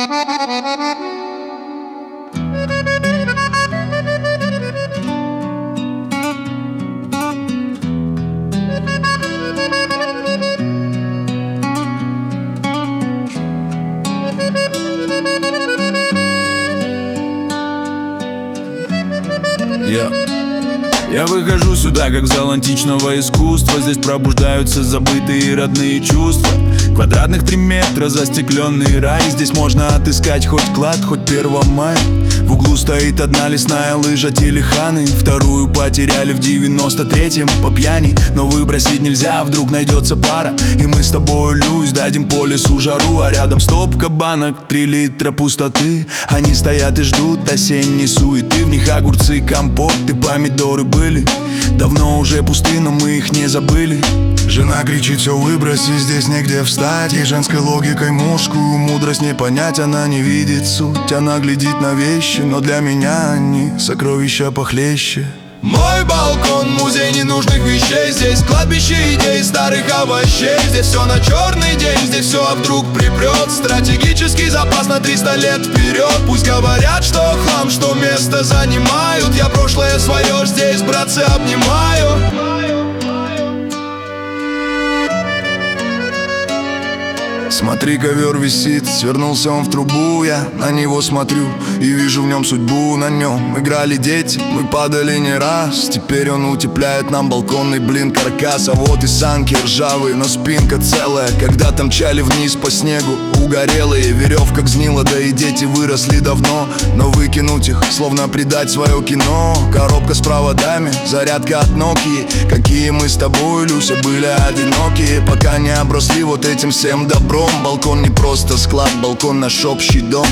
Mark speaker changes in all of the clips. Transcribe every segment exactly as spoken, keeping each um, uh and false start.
Speaker 1: Yeah. Я выхожу сюда, как в зал античного искусства. Здесь пробуждаются забытые родные чувства. Квадратных три метра, застекленный рай. Здесь можно отыскать хоть клад, хоть первого мая. В углу стоит одна лесная лыжа Телеханы. Вторую потеряли в девяносто третьем по пьяни. Но выбросить нельзя, вдруг найдется пара. И мы с тобой, Люсь, дадим по лесу жару. А рядом стопка банок, три литра пустоты. Они стоят и ждут осенней суеты. В них огурцы, компоты, помидоры были. Давно уже пусты, но мы их не забыли.
Speaker 2: Жена кричит: все выброси, здесь негде встать. И женской логикой мужскую мудрость не понять. Она не видит суть, она глядит на вещи, но для меня они сокровища похлеще.
Speaker 3: Мой балкон, музей ненужных вещей. Здесь кладбище идей, старых овощей. Здесь все на черный день, здесь все, а вдруг припрет. Стратегический запас на триста лет вперед. Пусть говорят, что хлам, что место занимают. Я прошлое свое здесь, братцы, обнимаю.
Speaker 2: Смотри, ковер висит, свернулся он в трубу. Я на него смотрю и вижу в нем судьбу. На нем играли дети, мы падали не раз. Теперь он утепляет нам балконный блин каркас. А вот и санки ржавые, но спинка целая. Когда-то мчали вниз по снегу угорелые. Веревка гнила, да и дети выросли давно. Но выкинуть их, словно предать свое кино. Коробка с проводами, зарядка от Nokia. Какие мы с тобой, Люся, были одинокие, пока не обросли вот этим всем добром. Балкон не просто склад, балкон наш общий дом.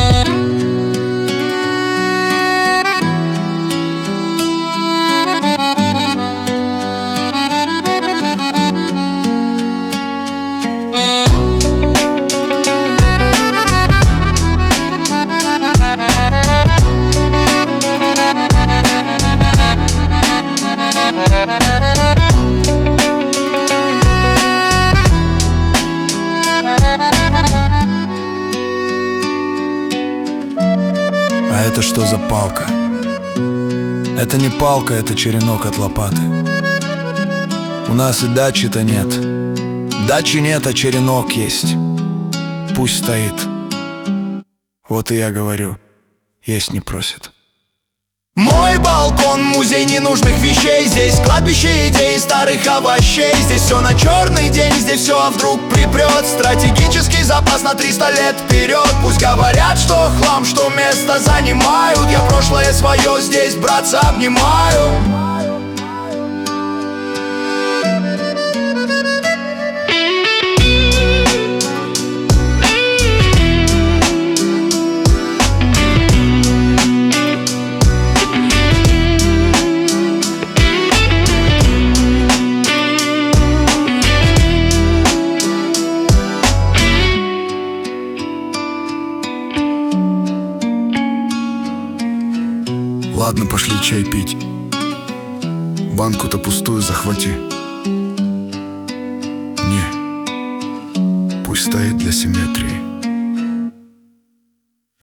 Speaker 2: А это что за палка? Это не палка, это черенок от лопаты. У нас и дачи-то нет. Дачи нет, а черенок есть. Пусть стоит. Вот и я говорю, есть не просит.
Speaker 3: Мой балкон, музей ненужных вещей. Здесь кладбище идей, старых овощей. Здесь все на черный день, здесь все, а вдруг припрет. Стратегический запас на триста лет вперед. Пусть говорят, что хлам, что место занимают. Я прошлое свое здесь, братца, обнимаю.
Speaker 2: Ладно, пошли чай пить. Банку-то пустую захвати. Не, пусть стоит для симметрии.